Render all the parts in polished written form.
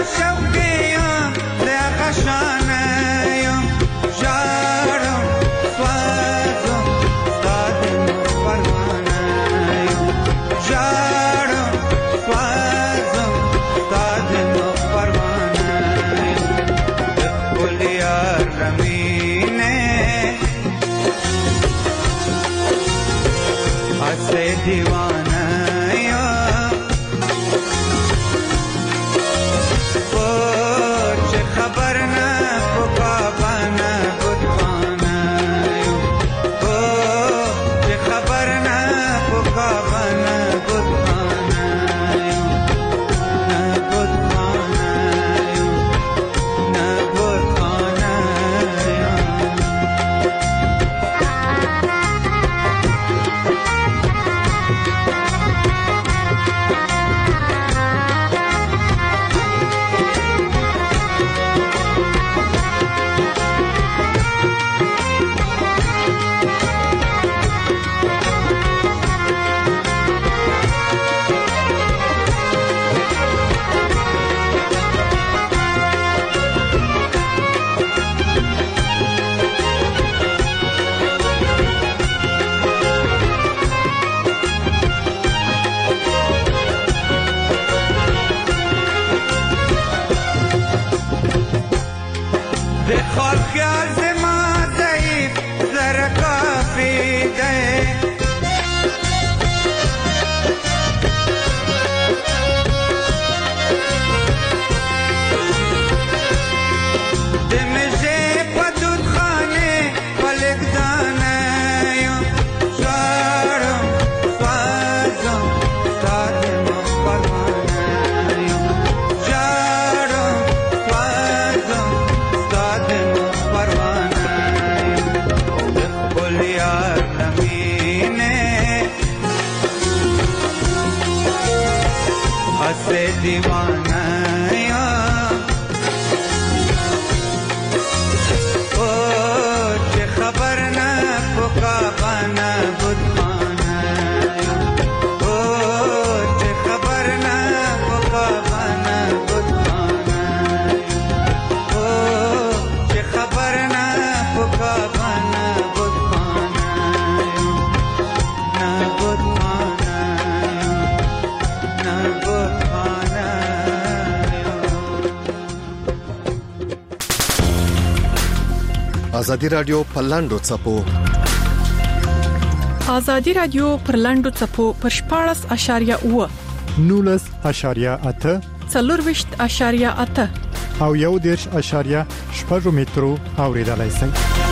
شوقیم لغشانیم جارم سوازم ستادم پروانیم جارم سوازم ستادم پروانیم دخل یار رمینه حسه دیوانه دیوانه یا او چه خبر نه پکا نه بدخانه او چه خبر نه پکا نه بدخانه او چه خبر نه پکا نه بدخانه نه بدخانه نه بدخانه. ازادي رادیو پلاندو چپو ازادي رادیو پرلاندو چپو پرشپارس اشاریه او 19.8 څلورويشت.8 او 1.8 مترو اوریدلای شئ.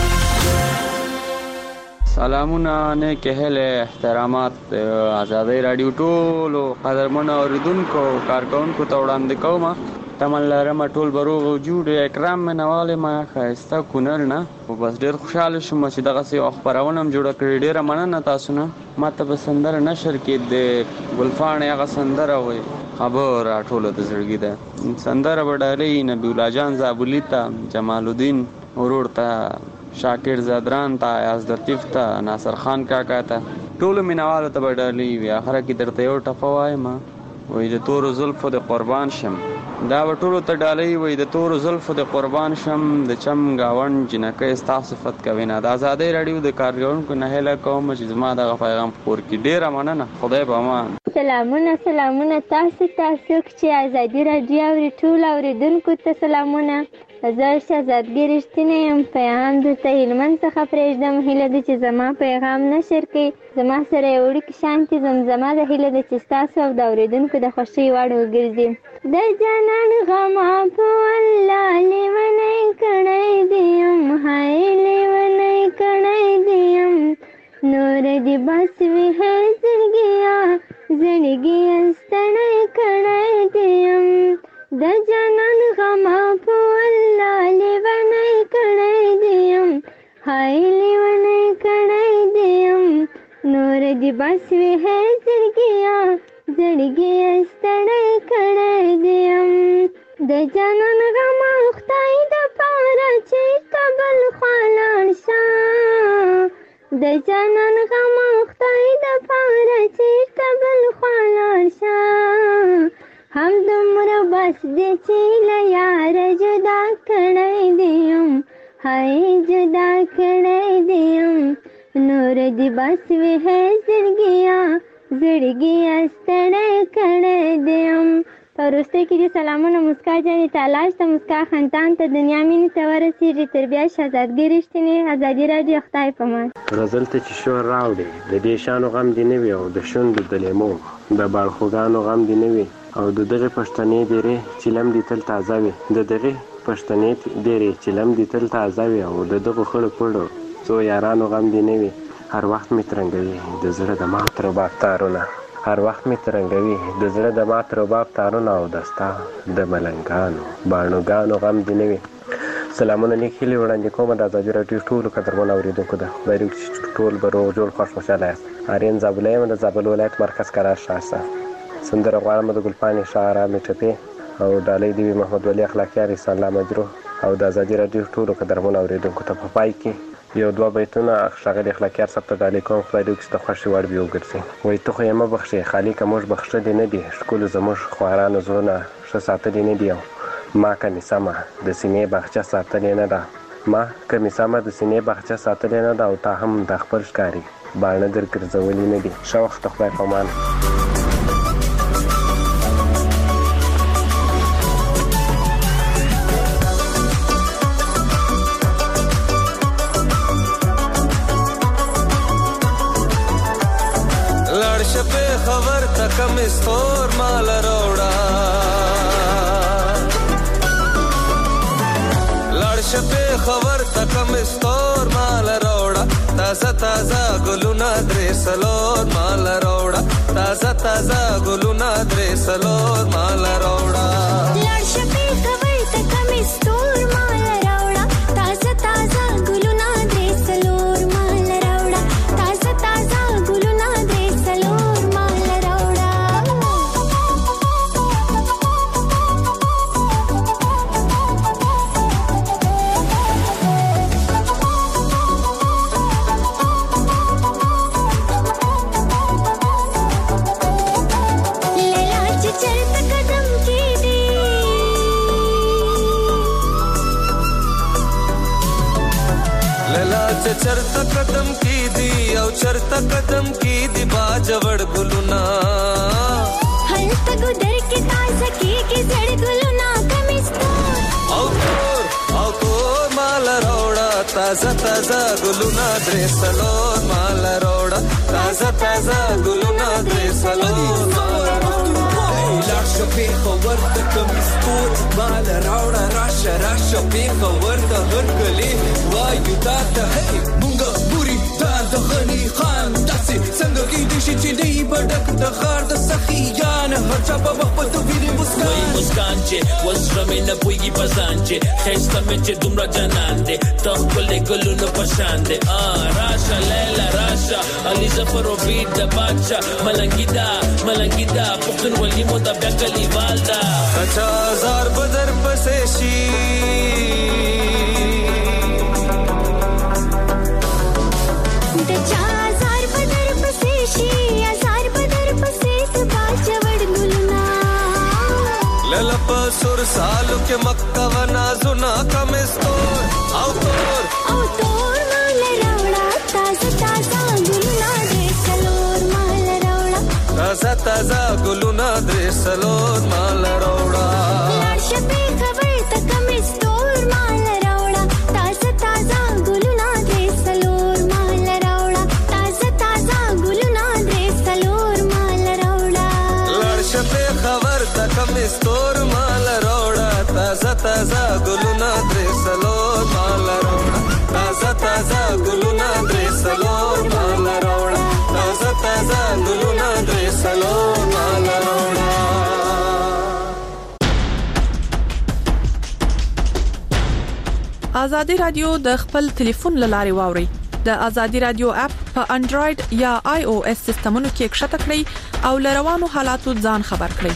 سلامونه نیک اهل احترامات ازادي رادیو ټولو قدرمن اوریدونکو کارکونکو ته وړاندې کوم. تمن لرم ټول بروغ وجود اکرام منواله ما خاسته کونل نه او بس ډیر خوشاله شوم چې دغه سي خبرونه جوړ کړی. ډیره مننه تاسو نه. ماته به سندره نشر کې د ګلفان هغه سندره وي خبر ټول د زړګي ده. سندره وډالې نبی الله جان زابلی ته جمال الدین ورور ته شاکر زادران ته یاز لطیف ته ناصر خان کاکا ته ټول منواله ته وډالې وی اخره کې درته یو ټفوای ما وې د تور زلفو د قربان شم دا وټولو ته ډالۍ وې د تور زلفو د قربان شم د چم گاون جنکه استا صفت کوي نه. د ازادي رادیو د کارګرونکو نه هله کوم چې زما د پیغام خور کې ډیره مننه. خدای به امان. سلامونه تاسو چې ازادي رادیو اوري ټول اوریدونکو ته سلامونه. زه شهزادګۍ رښتینی یم. پیغام درته هلمند څخه پرېږدم. هیله ده چې زما پیغام نشر کړئ. زما سره یو وړوکی شانتې زمزمه ده. هیله ده چې ستاسو او د اوریدونکو د خوښۍ وړ وګرځي. د جانان غمه په والله لیونی کړی دې یم هی لیونی کړی دې یم نور دې بس وي هی زړګیه ستړی کړی دې یم د جانان غمه په والله لیونی کړی دې یم هی لیونی کړی دې یم نور دې بس وي هی زړګیه ستړی کړی دې یم د جانان غمه خدای د پاره چې کابل خوا لاړ شه د جانان غمه خدای د پاره چې کابل خوا لاړ شه هم دومره بس دی چې له یاره جدا کړی دی یم، هی جدا کړی دی یم. نور دی بس وی ہے زړګیا ستړی کړی دی یم. په وروستۍ کې د سلامونه مسکا جانې تالاش ته، مسکا خندان ته، دنیا مینې ته ورسېږي، تر بیا شهزادګۍ رښتینې ازادي راډیو. خدای په امان. غزل ته چې شور راوړې د دې شانو غم دې نه وي، او د شونډو د لیمو د باړخوګانو غم دې نه وي، او د دغې پښتنې ډېرې چیلم دې تل تازه وي، د دغې پښتنې ډېرې چیلم دې تل تازه وي، او د دغو خړو پړو څو یارانو غم دې نه وي. هر وخت مې ترنګوي د زړه د مات رباب تارونه، هر وخت مې ترنګوي د زړه د مات رباب تارونه، او د ستا د ملنګانو باڼوګانو غم دې نه وي. سلامونه نیک هیلې وړاندې کومه د ازادي راډیو ټولو قدرمنو اورېدونکو ته. خدای دې وکړي چې ټول به روغ جوړ خوښ خوشحاله یاست. آرین زابله یم د زابل ولایت مرکز کرار ښار. سندره غواړم د ګلپاڼې شاعره مې ټپې، او ډالۍ دې وي محمد ولی اخلاقیار، احسان الله مجروح، او د ازادي راډیو ټولو قدرمنو اورېدونکو ته. په پای کې یو دوه بیتونه ښاغلي اخلاقیار صاحب ته ډالۍ کوم. خدای دې وکړي چې د خوښې وړ وي وګرځي. وایي ته خو یې مه بخښې خالقه، موږ بخښلي نه دي، ښکلو زموږ خوارانو زړونه ښه ساتلي نه دي، او ما کمې سمه د سینې باغچه ساتلې نه ده، ما کمې سمه د سینې باغچه ساتلې نه ده، او تا هم د خپل ښکاري باڼه در ګرځولي نه دي. ښه وخت خدای په امان. خبر تکم استور مال روڑا لړش په خبر تکم استور مال روڑا تازه تازه ګلونه درې سلور مال روڑا تازه تازه ګلونه درې سلور مال روڑا لړش په خبر تکم استور مال روڑا تازه تازه ګلونه درې سلور مال روڑا تازه تازه ګلونه درې سلور چرتا قدم کی دی او چرتا قدم کی دی باجوڑ گلونا ہل تگو در کے تازہ کی زڑ گلونا کمستور او کور مال روڑا تازہ تازہ گلونا درے سلور مال روڑا تازہ تازہ گلونا درے سلور مال روڑا لاشه په خبر د کمستور مال راوړه راشه په خبر د هرکلی وایو تا ته مونږ پوری تا د غنی خان داسې څنګه کې د شي چې دی بډک د خار د سخیان هر چا په وخت په ویری مسکان چې وسره مې نه پويږي پسان چې خسته مې چې دومره جنان دې ته ګل ګلونو پشان دې راشه لیلا راشه علي ظفر او بیت د بادشاہ ملنګیدا پختون ولی مو د بکلی والدا کچا زار بدر پسې شي د چا زار بدر پسې شي زار بدر پسې سبا چوڑ ګلنا لل پسور سالو کې مکه ونا زنا کمستور او تور مال روڑا تازه تازه ګلنا دې سلور مال روڑا تازه تازه ګلونا درې سلور مال روڑا لړش په خبر تکم استور مال روڑا تازه تازه ګلونا دې سلور مال روڑا تازه تازه ګلونا دې سلور مال روڑا لړش په خبر تکم استور مال روڑا تازه تازه ګلونا درې سلور مال روڑا تازه تازه ګلونا درې سلور مال روڑا تازه تازه ګلونا درې سلور مال روڑا. ازادي رادیو د خپل ټلیفون لاري واوري د ازادي رادیو اپ په انډراید یا آی او اس سیستمونو کې ښکته کړئ او لروانو حالاتو ځان خبر کړئ.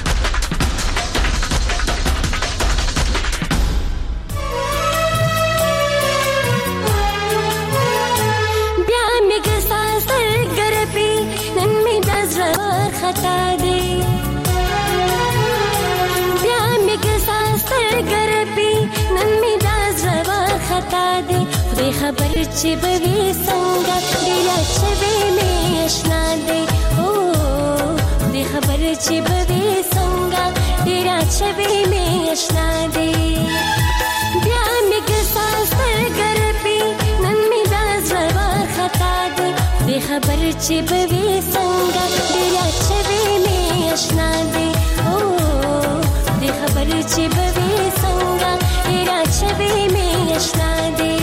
بیا می ګستا سر ګرپی نن می دزر خطا دی خبر چې بوي څنګه ډیره چوي مې آشنا دی او دې خبر چې بوي څنګه ډیره چوي مې آشنا دی بیا مې ګساس ګربي نن مې دا زوا خطا دی دې خبر چې بوي څنګه ډیره چوي مې آشنا دی او دې خبر چې بوي څنګه ډیره چوي مې آشنا دی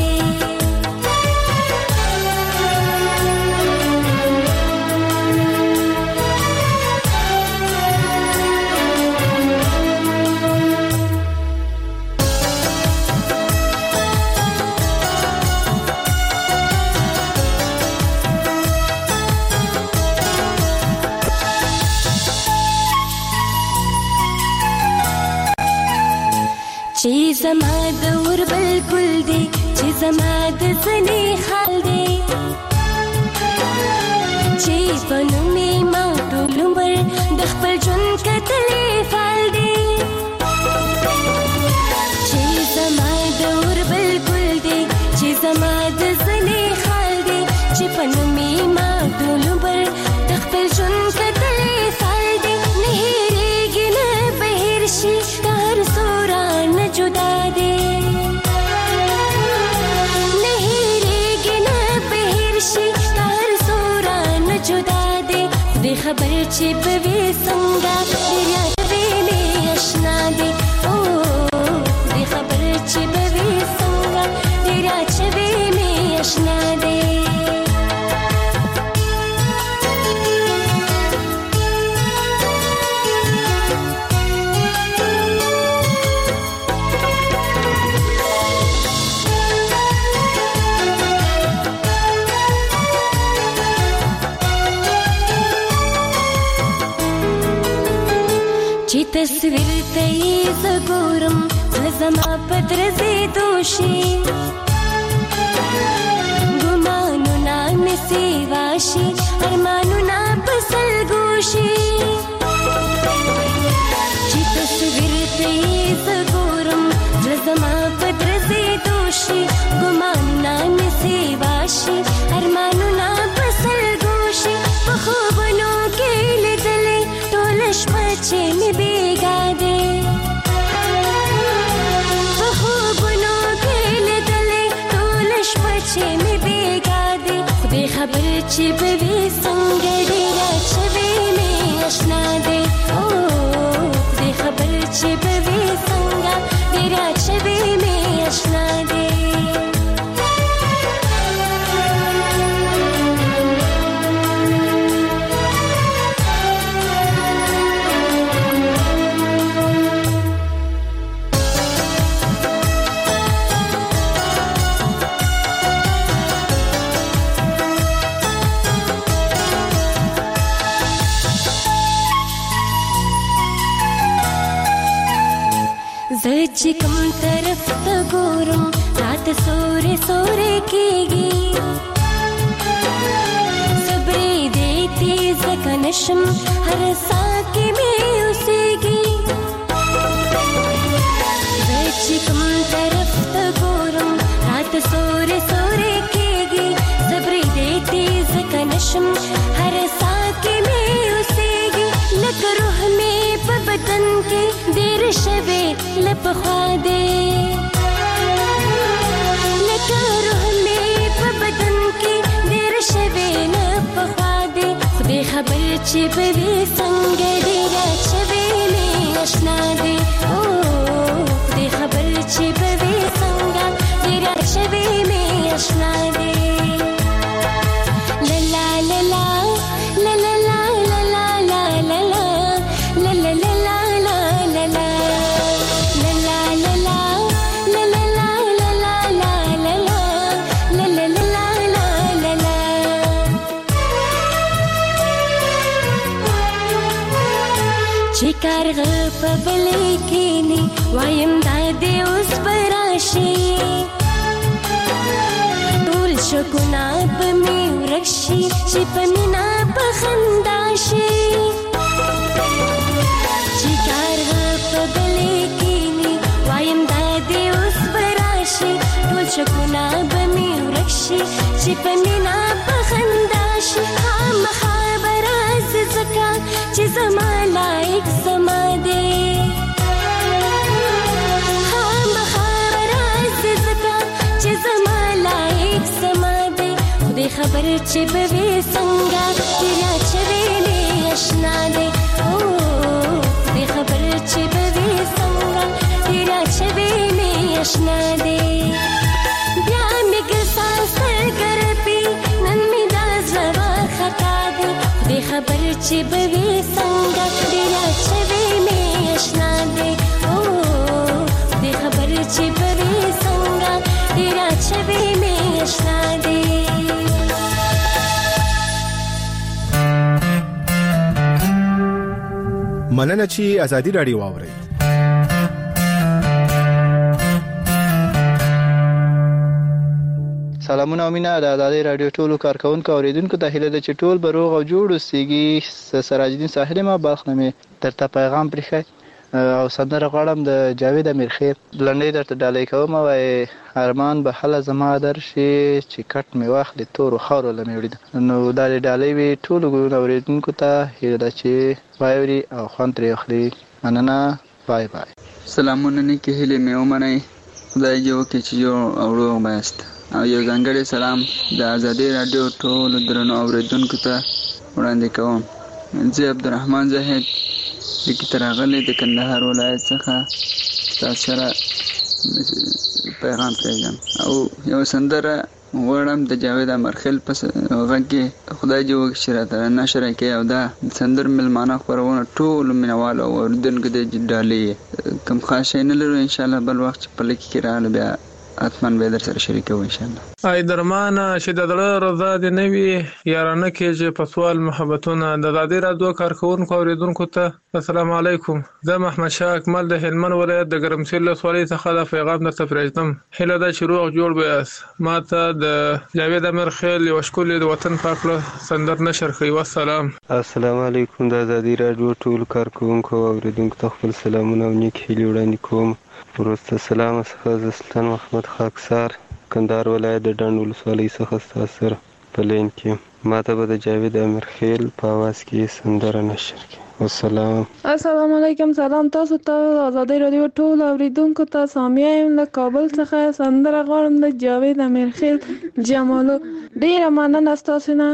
چې زما د ور بلکل دی چې زما د ځنې حال دی چې په نومې ما ټول عمر د خپل ژوند کتلې فال دی چې زما د ور بلکل دی چې زما د ځنې حال دی چې په نومې ما ټول عمر د خپل ژوند کتلې فال دی نه هېرېږي نه به هېر شي هر سورا نه جدا دی نه هېرېږي نه به هېر شي هر سورا نه جدا دی خدای خبر چې به وي څنګه ډېر یادوي مې اشنا دی او خدای خبر چې به وي څنګه ډېر یادوي مې اشنا دی چې تصویر ته یې زه ګورم زما په درځېدو شي ګمانونه مې سیوا شي ارمانونه په سلګو شي چې تصویر ته یې زه ګورم زما په درځېدو شي ګمانونه مې سیوا شي ارمانونه په سلګو شي په خوبونو کې لیدلې ټوله شپه چې مې بیګا دی په خوبونو کې لیدلې ټوله شپه چې مې بیګا دی خدای خبر چې به وي څنګه ډېره چوي مې اشنا دی او خدای خبر چې به وي څنګه ډېره چوي مې اشنا دی زه چې کوم طرف ته ګورم راته سورې سورې کېږي صبرې دې تیز ځکه نشم هر ساه کې مې اوسېږي زه چې کوم طرف ته ګورم راته سورې سورې کېږي صبرې دې تیز ځکه نشم هر ساه کې مې اوسېږي لکه روح مې په بدن کې ډېر شوې له پخوا دی لکه روح مې په بدن کې ډېر شوې له پخوا دی خدای خبر چې به وي څنګه ډېره چوي مې اشنا دی او خدای خبر چې به وي څنګه ډېره چوي مې اشنا دی لا لا لا لا لا لا لا لا لا لا لا لا لا چې کارغه په بلې کېني وایم دا دې اوس به راشي ټول شکونه به مې ورک شي چې په مینه په خندا شي چې کارغه په بلې کېني وایم دا دې اوس به راشي ټول شکونه به مې شي چې په مینا په خندا شي خامخا به راسي ځکه چې زما لایق زما دی خامخا به راسي ځکه چې زما لایق زما دی خدای خبر چې به وي څنګه تیرا چې ویلې اشنا دی خدای خبر چې به وي څنګه تیرا چې ویلې اشنا دی بیا مې ګسان سرګر پی نن مې دا زړه خطا دی خدای خبر چې به وي څنګه تیرا چې ویلې اشنا دی خدای خبر چې به وي څنګه تیرا چې ویلې اشنا دی مننه چې ازادي رادیو واوري. سلامونه او مینه د ازادي رادیو ټولو کارکونکو اوریدونکو ته هیله ده چې ټول به روغ او جوړ اوسئ. سراج الدین ساحل ما باخنمه درته پیغام پرېښی او سندره غواړم د جاوید امیرخیل لنډۍ درته ډالۍ کوم وای ارمان به هله زما درشي چې کټ مې واخلې تورو خاورو له مې وړي نو دا ډالۍ وي ټولو اوریدونکو ته هیله ده چې واوري او خوند ترې واخلي. مننه. بای بای. سلامونه نیکې هیلې مې ومنئ. خدای دې وکړي چې جوړ او روغ بایاست. او یو ځانګړی سلام د ازادي رادیو ټولو درنو اوریدونکو ته وړاندې کوم. زه عبدالرحمن زاهد لیکي راغلی د کندهار ولایت څخه تاسو سره پیغام پرېږدم او یو سندره غواړم د جاوید امیرخیل په غږ کې خدای دې وکړي چې راته نشر کړي او دا سندر ملمانه خپرونه ټول مینوالو او اوریدونکو ته ډالۍ کوم خاص شی نه لرو ان شاء الله بل وخت په لکه کې رااله بیا اتمن به در سره شریکو ان شاء الله. ای درمانه چې د دړه رضا دې نه وي یارانه کې چې په سوال محبتونه د ازادي رادیو کارکونکو اوریدونکو ته السلام علیکم. زه محمد شاه اکمل د هلمند ولایت د ګرمسیر ولسوالۍ څخه د پیغام درته پرېږدم. هیله ده چې روغ جوړ بیاست. ماته د جاوید امیرخیل یو ښکلې د وطن پاک له سندر نشر کړئ. والسلام. السلام علیکم. د ازادي رادیو ټول کارکونکو اوریدونکو ته خپل سلامونه او نیک هیلې وړاندې کوم. وروسته سلام څخه زه سلطان محمد خاکسار کندهار ولایت د ډنډ ولسوالۍ څخه ستاسو سره په لین کې ماته به د جاوید امیرخیل په اواز کې سندره نشر کړي. والسلام. السلام علیکم. سلام تاسو ته ازادي رادیو ټول اوریدونکو ته سامیه یم له کابل څخه سندره غواړم د جاوید امیرخیل جمالو. ډیره مننه ستاسو نه.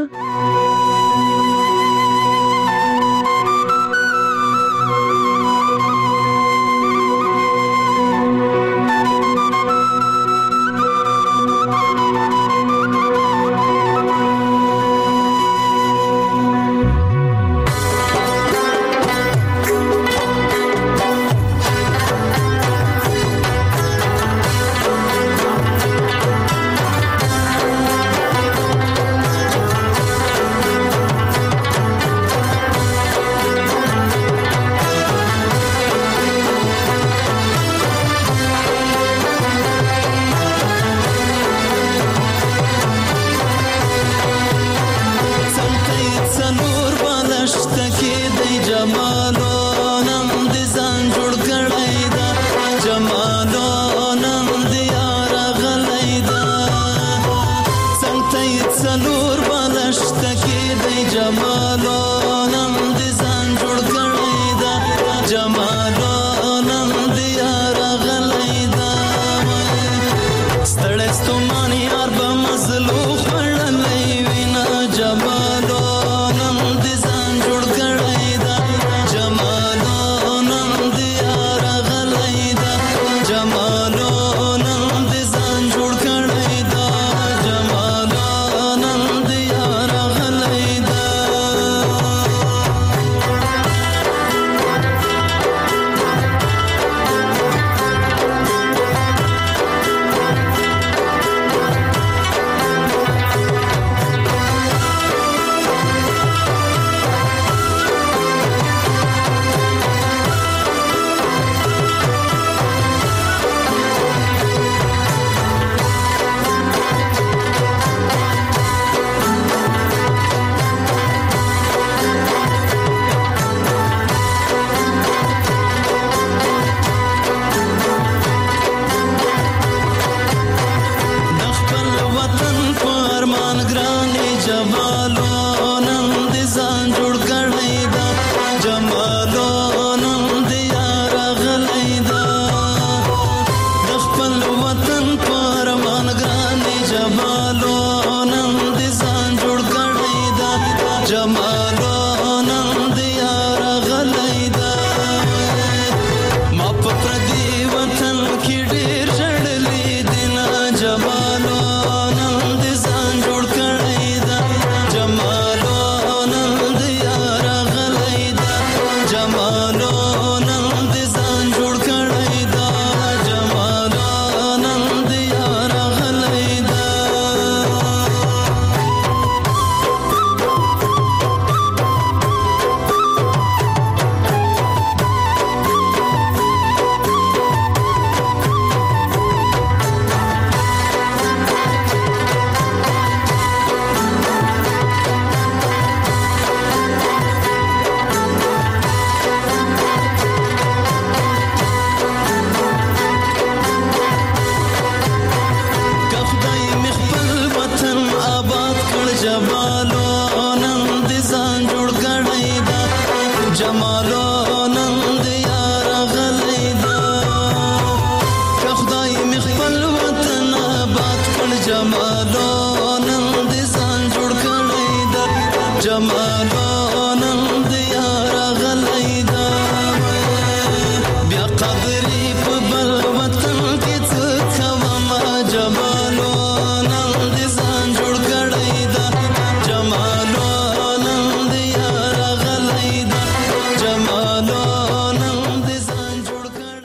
جمالو نن د یار غلی دا که خدای می خپل وطن آباد کړ جمالو نن د ځان جوړ کړی دا جمالو نن د یار غلی دا بیا قدرې په بل وطن کې څه کوم جمالو نن د ځان جوړ کړی دا جمالو نن د یار غلی دا جمالو نن د ځان جوړ کړی.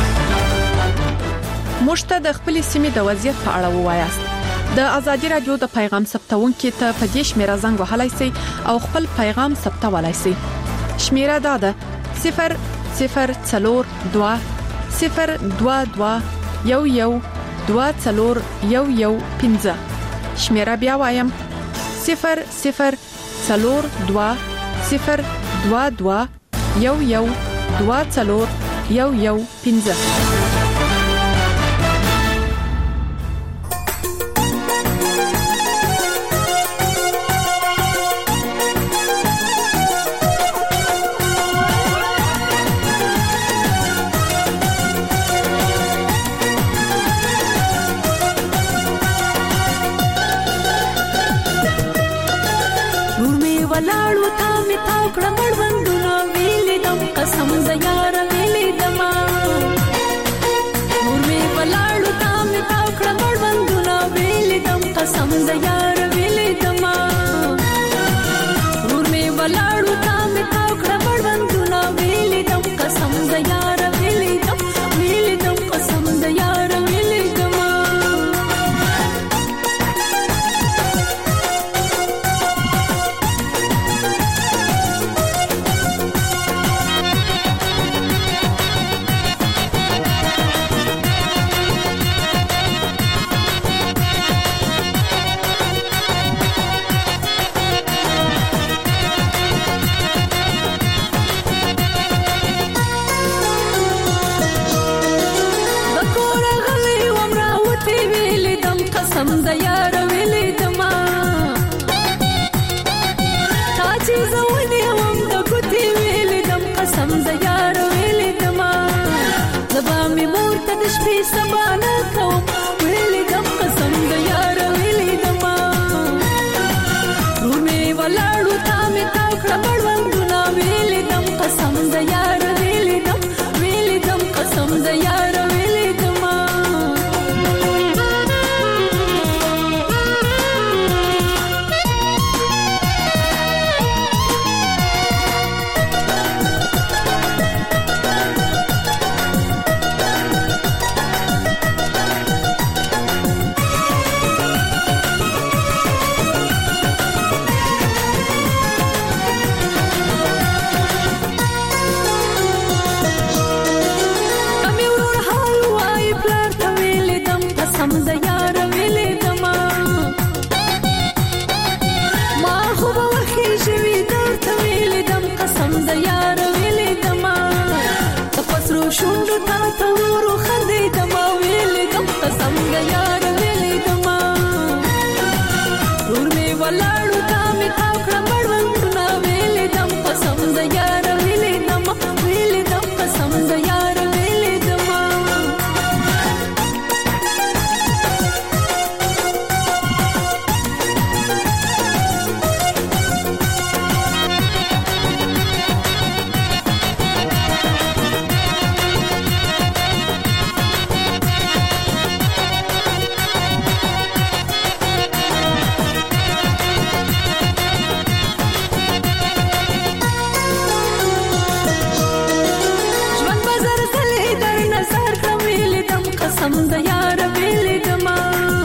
موږ ته د خپل سیمې د وضعیت په اړه ووایاست. د ازادي رادیو د پیغام ثبتونکو ته په دې شمیره زنګ وهلای شئ او خپل پیغام ثبتولای شئ. شمیره دا ده 0042 022 112415. شمیره بیا وایم 0042 022 112415. ولاړو تا می تاو کړه مړوندونه ویلې دم قسم د یار ویلې دما نور می ولاړو تا می تاو کړه مړوندونه ویلې دم قسم د یار ویلې دما نور می ولاړو تا می تاو کړه مړوندونه ویلې دم قسم د یار ویلې دم قسم د یار ویلې دما قسم د یار ویلې دما تا چې زونی هم د ګوتې ویلې دم قسم د یار ویلې دما زبا می مور ته د شپې سبا نه کوم ویلې دم قسم د یار ویلې دما نور می ولاړو تا می تاو کړه مړوندونه ویلې دم قسم د یار ویلې دم قسم د یار ویلې دما قسم د یار ویلې دما ما خو به وخی شوي درته ویلې دم قسم د یار ویلې دما د پسرو شونډو تا ته ورو خندې دما ویلې دم قسم د یار ویلې دما ور می ولاړو تا می تاو کړه مړوندونه ویلې دم قسم د یار ویلې دما قسم د یار ویلې دما قسم د یار ویلې دما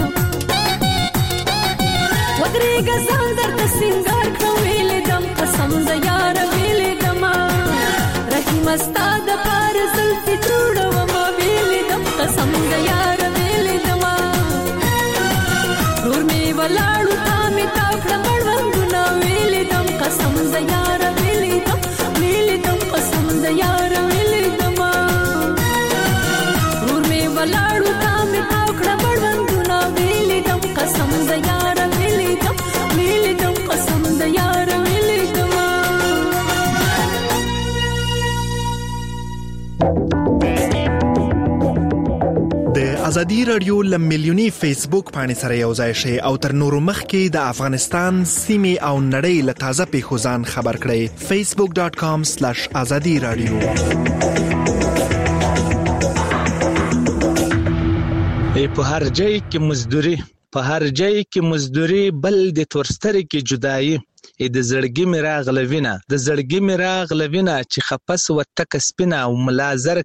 ودرېږه ځان درته سینګار کړم ویلې دم قسم د یار ویلې دما رحیم ستا د پاره زلفې جوړومه ویلې دم قسم د یار ویلې دما ورور مې ولاړو تا مې تاو کړه مړوندونه ویلې دم قسم د یار ویلې دم قسم د یار ویلې دما ورور مې ولاړو تا مې تاو کړه مړوندونه ویلې دم قسم د یار ویلې دم قسم د یار ویلې دما ازادي رادیو لملیونی فیسبوک باندې سره یو ځای شي او تر نورو مخکې د افغانستان سیمې او نړۍ له تازه پیښو ځان خبر کړئ. facebook.com/azadi radio. په هر ځای کې مزدوري بل د تورستري کې جدایي د زړګي مراغلوینه چې خپس وتک سپینه او ملازر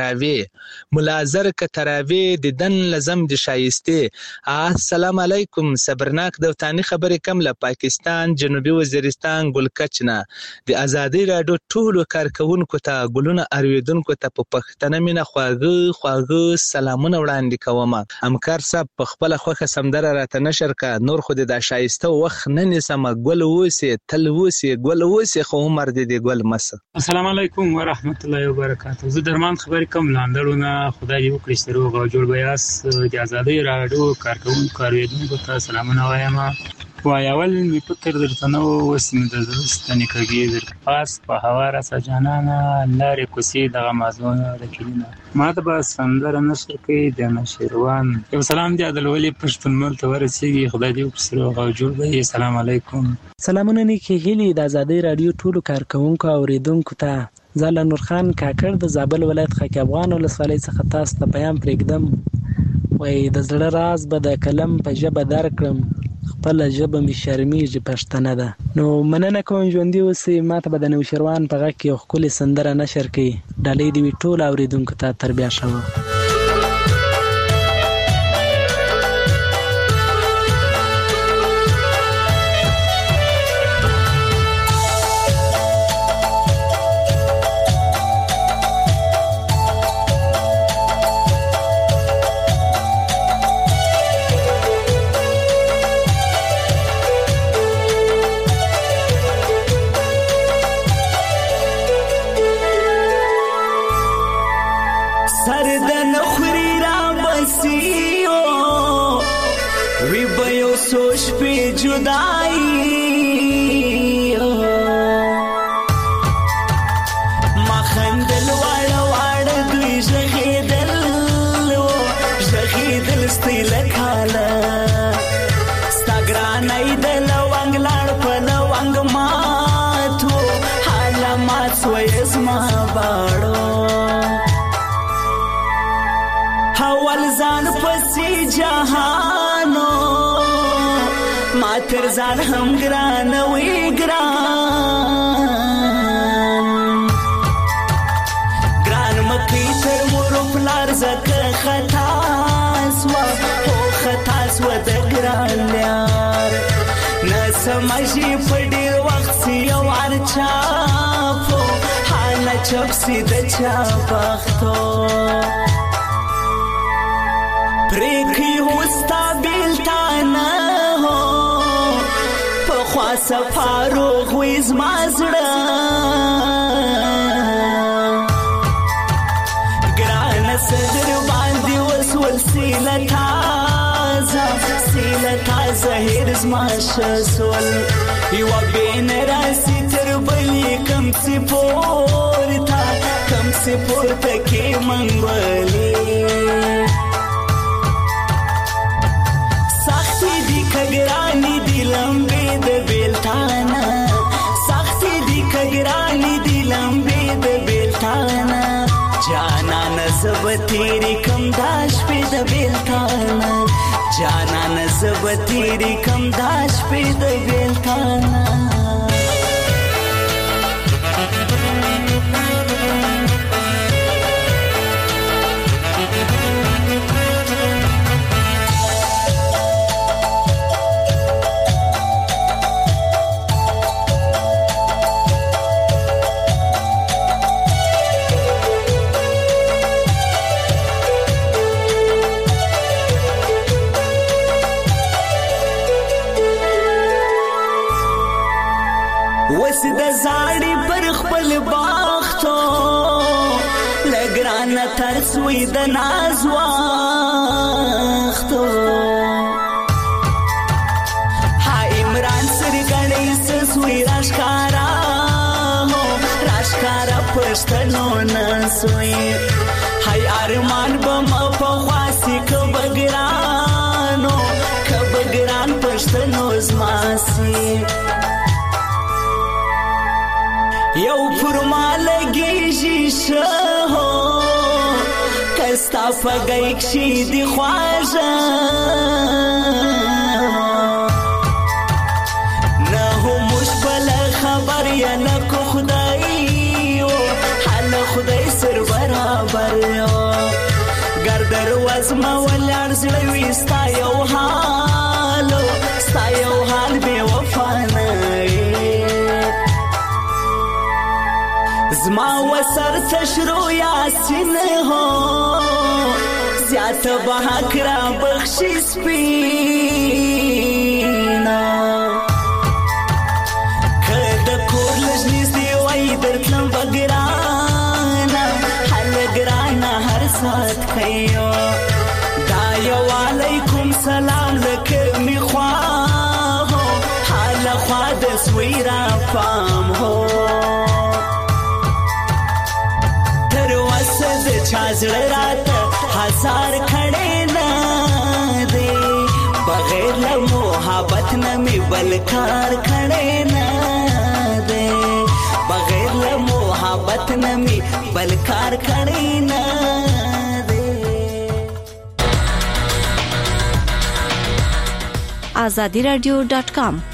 کتراوی د دن لزم د شایسته. السلام علیکم. صبرناک دوتانی خبرې کم له پاکستان جنوبي وزیرستان ګلکچنه د ازادي رادیو ټولو کارکونکو ته ګلونه ارویدونکو ته په پښتنه مینه خواږه سلامونه وړاندې کوم. همکار صاحب په خپل خوخه سمدره راته نشر کا نور خو د شایسته وخت نه نسم ګل تل ګل وسی خو عمر دې ګل مس. السلام علیکم ورحمت الله وبرکاته. زه درمان خبرې کوم لاندړونه خدای دې وکړي چې روغ او جوړ بیاس د ازادي رادیو کارکونکو ته سلامونه وایم. وایول می فکر درته نو وسم د زړستنی کېږي در پاس په هوا را سجانانا لارې کوسي د غمازونه رکینه ما ته بس سندره نشر کوي د نشروان. یو سلام دی عدالولي پښتون مل ته ورسیږي. خدای دې وکړي روغ او جوړ وي. السلام علیکم. سلامونه نیکی هیلی د ازادي رادیو ټولو کارکونکو او اوریدونکو ته. زاله نور خان کاکړ د زابل ولایت خاک افغان ولسوالۍ څخه تاسو ته پیغام پرېږدم. وای د زړه راز به د کلم په ژبه درکړم، خپل ژبه می شرمیږي پښتنه ده. نو مننه کوم ژوندۍ اوسئ. ماته به د نوشروان په غږ کې یو ښکلې سندره نشر کړي. ډالۍ دې وي ټول اوریدونکو ته. تربیه شوه. تر ځان هم ګران وی ګران مکی تر مور پلار زکه خطا سوا د ګران یار نه سمجي په ډیر وخت یو ارچا په حال چوک سي د چا بختو پرېږي هوستا بیلتانه سفارو غویز مازړه ګران صدر باندې وسول سیله تازه هرز ماشسول یو بین راسی تر بلی کم سی پورتا کې منګولې سختي دي کګرانی دي لمبې د بیلتانا سختي دي کګرانی دي لمبې د بیلتانا جانا نزب تیری کم داش په د بیلتانا جانا نزب تیری کم داش په د بیلتانا ترسوی د ناز وختو ها عمران سرګړې سوی راشکارا پښتنو نسوی هاي ارمان بم په خاصي کوم یو پر مالګي شه هو کستا پګای کشي دی خواجه نه هو مشبل خبر یا نه کو خدای حال خدای سر برابر ګر دروازه ولر زړوي ستا یو حال به وفا نه زما وسر تشرو یاسین هو زیات به حق را بخشی سپینا کده کور لجنیز دی وای درتلم بگرانا حل گرانا هر ساعت خیو دایو علیکم سلام لکمی خواهو حال خواد سویرا پام هو چازړه رات هزار کړي نه دي بغیر له محبت نه می بلکار کړي نه دي بغیر له محبت نه می بلکار کړي نه دي azadiradio.com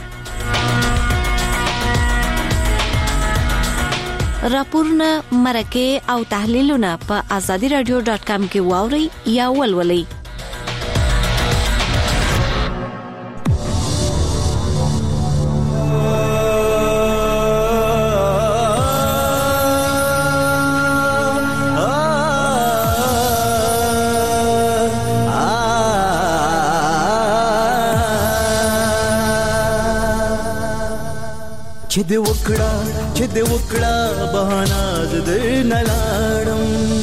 راپورونه مرکه او تحلیلونه په azadiradio.com کې واوري یا ولولئ. چې د وکړه بهانا زد نلاړم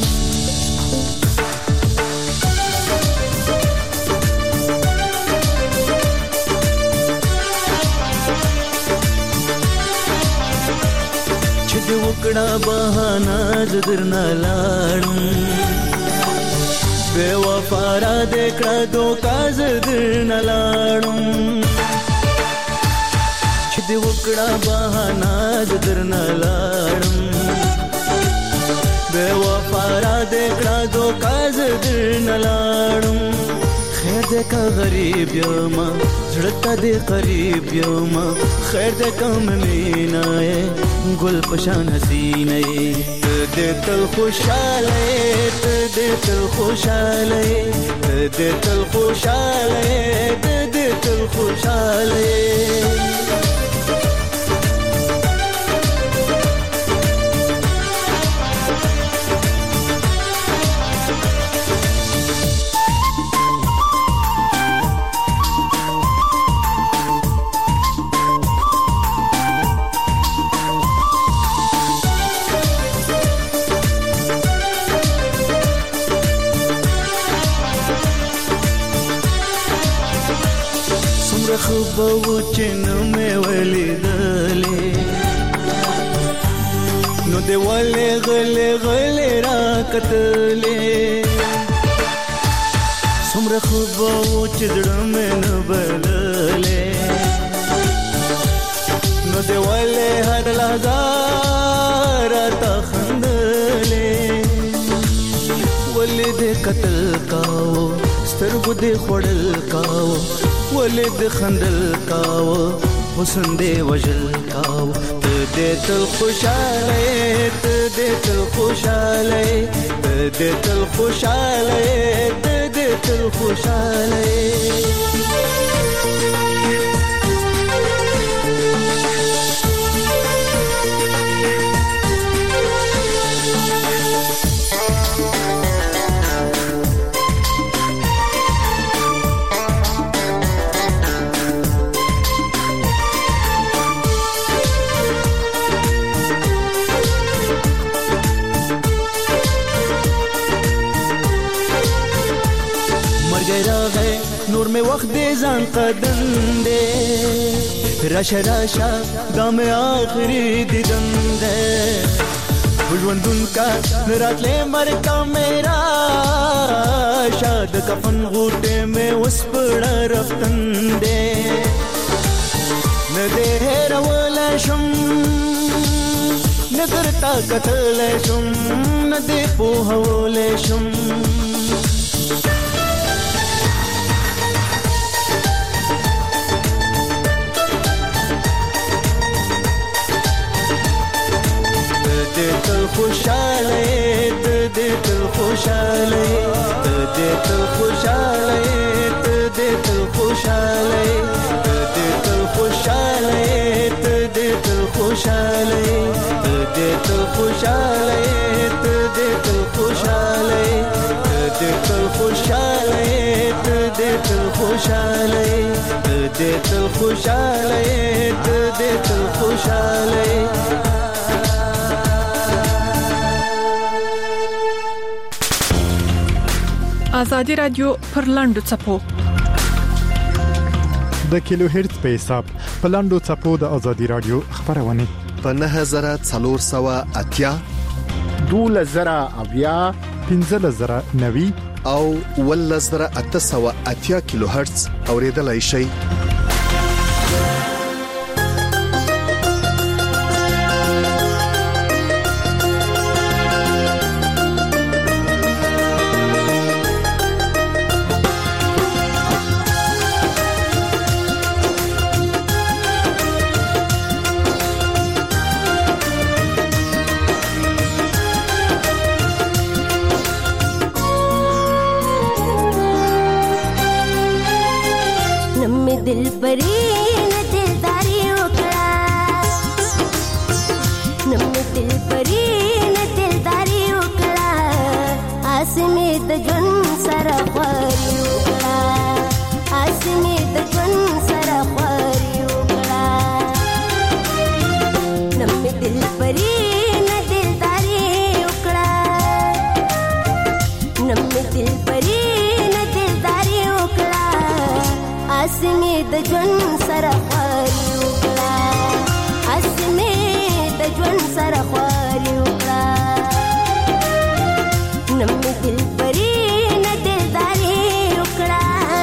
چې د وکړه بهانا زد نلاړم بے وفا را دکړه دوکا زد نلاړم دی وکړه بهانا درنه لاړم بے وفا را دکړه دوکا درنه لاړم خیر دې کا غریب یم زړه ته دې قریب یم خیر دې کم مینای ګل پشان حسینه دې تل خوشاله دې تل خوشاله دې تل خوشاله دې تل خوشاله خبو چنو میں ولیدلې نو دی ولې غلې را کتلې څومره خبو چړم میں نو بللې نو دی ولې هر لحظه تا خندلې ولې دې قتل کاو سترګو دې خړل کاو ولد خندل کاو حسن دې وجل کاو ته دې تل خوشاله ته دې تل خوشاله ته دې تل خوشاله ته دې تل خوشاله نور میں وقت دے زان قدم دے راشا راشا دا میں آخری دیدن دے بلوندن کا رات لے مر کا میرا شاد کفن غوٹے میں اس پڑا رفتن دے ندے رولا شم درتا کتلې شم نه دې په هولې شم دې تل خوشاله دې تل خوشاله دې تل خوشاله دې تل خوشاله دې تل خوشاله دې تل خوشاله دې تل خوشاله دې تل خوشاله دې تل خوشاله دې تل خوشاله دې تل خوشاله دې تل خوشاله ازادي رادیو پر لاندو چپو د کیلو هرتز په حساب په لاندو چپو د ازادي رادیو خبرونه په 9480 12090 15090 او 11880 کیلو هرتز اوریدلای شئ. दिल परी न दिलदारी उकड़ा नम दिल परी न दिलदारी उकड़ा आसमे द जन सरा ख्वारी उकड़ा आसमे द जन सरा ख्वारी उकड़ा नम दिल परी न दिलदारी उकड़ा नम दिल परी न दिलदारी उकड़ा आसमे د ژوند سره خواري وکړه اسمه د ژوند سره خواري وکړه نم دل پرې نه دلداري وکړه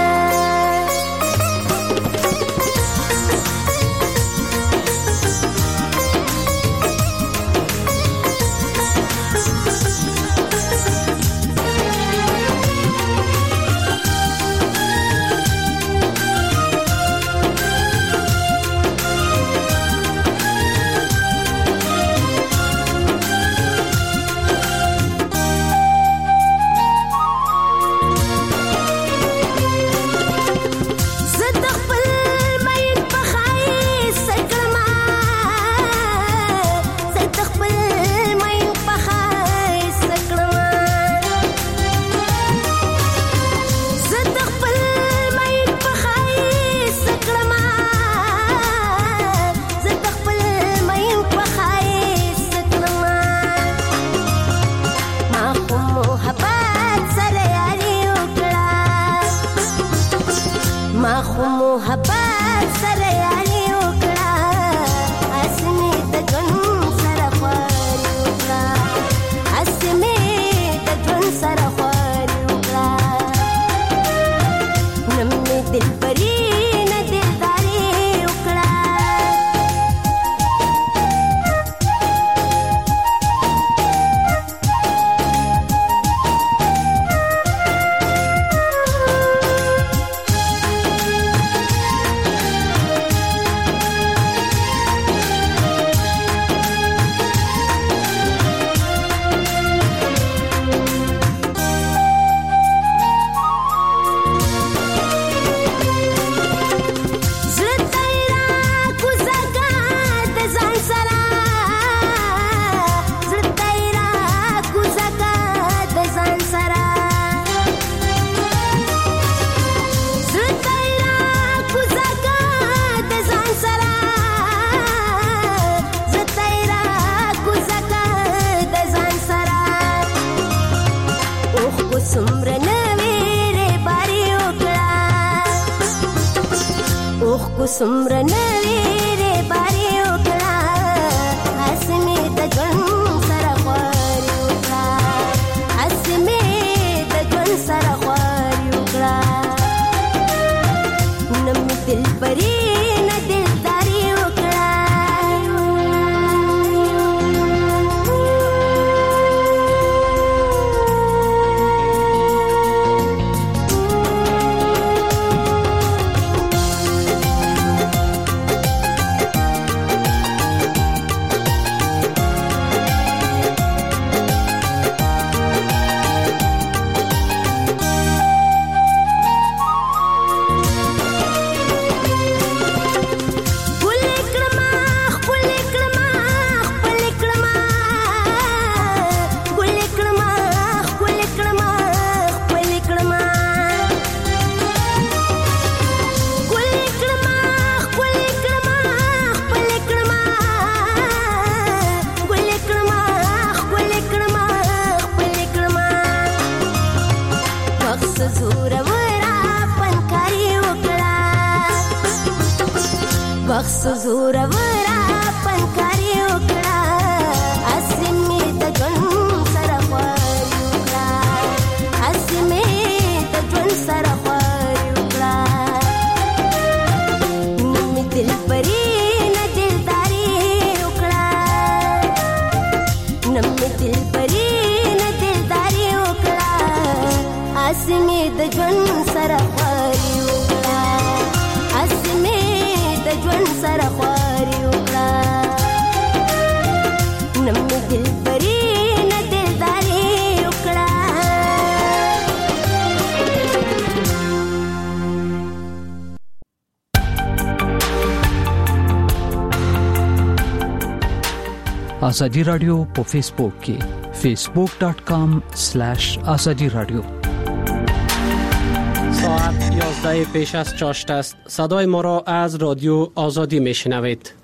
سمر نویره باری وکړه اسمه د ژوند سره خواري وکړه اسمه د ژوند سره خواري وکړه نم دل پرې نه دلداري وکړه آزادی رادیو په فیسبوک کې facebook.com/azadi radio. ساعت 11 پیش از چاشت است. صدای ما را از رادیو آزادی میشنوید.